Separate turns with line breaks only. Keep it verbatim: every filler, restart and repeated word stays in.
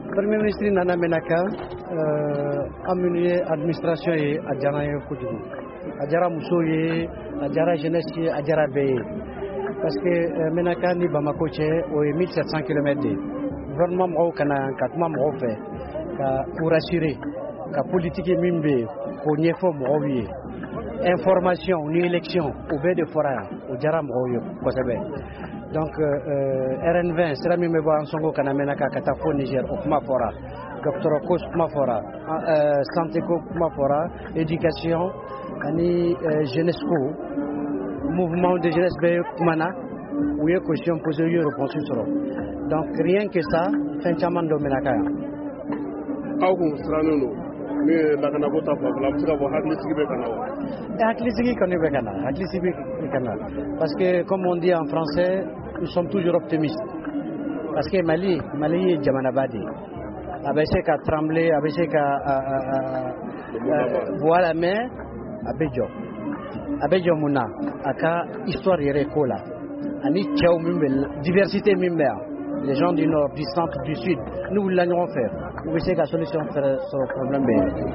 Premier ministre Nana Menaka amené administration et adjara Koudou. Adjara Mousso et adjara jeunesse et adjara Beye. Parce que Menaka ni Bamako au mille sept cents kilomètres de gouvernement Mao Kana Katma Mao fait pour assurer que la politique est mimbe pour n'y faut Mao information ni élection au baie de Fora au Djara Mao Kosabe. Donc euh, R N vingt sera même en songo kana menaka katafo Niger okuma fora docteur Kos kuma fora euh, santé kuma fora éducation ani euh, jeunesse ko mouvement de jeunesse be kumana ou une question posée une réponse sur donc rien que ça fin chaman do menaka
aw ko stranono mais la kana bota fa la msika bo hakli sibe kana wa
hakli sigi kana be kana hakli sibe kana parce que comme on dit en français nous sommes toujours optimistes parce que Mali Mali est Jamanabadi abese ka trembler abese ka voilà mais abejo abejo muna aka histoire yere kola ani tchao mimbe diversité mimbe les gens du nord du centre du sud nous l'allons faire nous essayer la solution faire ce problème.